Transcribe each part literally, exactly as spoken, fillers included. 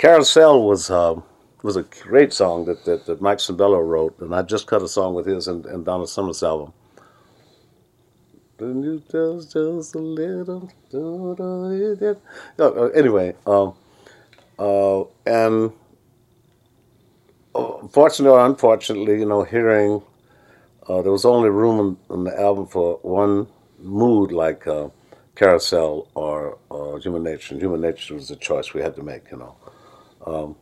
Carousel was uh, was a great song that, that, that Mike Sembello wrote, and I just cut a song with his and, and Donna Summer's album. Then you just just a little. Uh, anyway, um, uh, and uh, fortunately or unfortunately, you know, hearing uh, there was only room in, in the album for one mood like uh, Carousel or, or Human Nature. And Human Nature was the choice we had to make, you know. Um,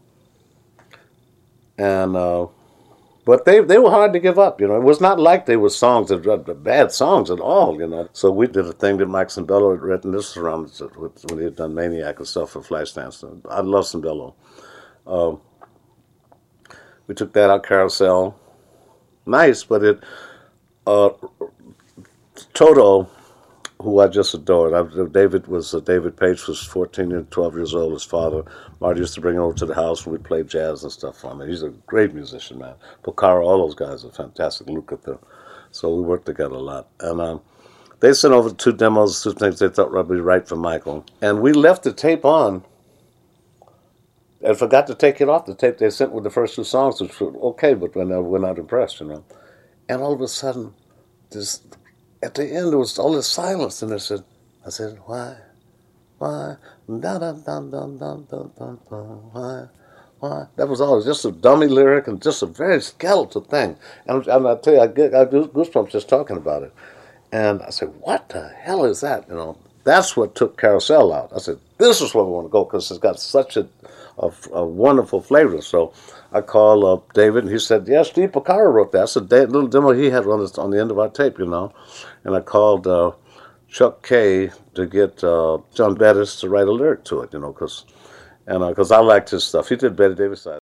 and uh, but they they were hard to give up, you know. It was not like they were songs that were bad songs at all, you know. So we did a thing that Mike Sembello had written. This was around when he had done Maniac and stuff for Flashdance. I love Sembello. Uh, we took that out, Carousel. Nice, but it uh, Toto, who I just adored. I, David was uh, David Page was fourteen and twelve years old. His father, Marty, used to bring him over to the house when we played jazz and stuff for him. He's a great musician, man. Porcaro, all those guys are fantastic. Lukather. So we worked together a lot. And um, they sent over two demos, two things they thought would be right for Michael. And we left the tape on and forgot to take it off the tape they sent with the first two songs, which were okay, but we're not, we're not impressed, you know. And all of a sudden, this, at the end, there was all this silence, and I said, I said, why, why, da da da da da da da da, why, why? That was all. It was just a dummy lyric and just a very skeletal thing. And, and I tell you, I get I do goosebumps just talking about it. And I said, what the hell is that? You know, that's what took Carousel out. I said, this is where we want to go because it's got such a, a, a wonderful flavor. So I called up David, and he said, yeah, Steve Porcaro wrote that. That's a de- little demo he had on, on the end of our tape, you know. And I called uh, Chuck Kay to get uh, John Bettis to write a lyric to it, you know, because and because uh, I liked his stuff. He did Betty Davis side.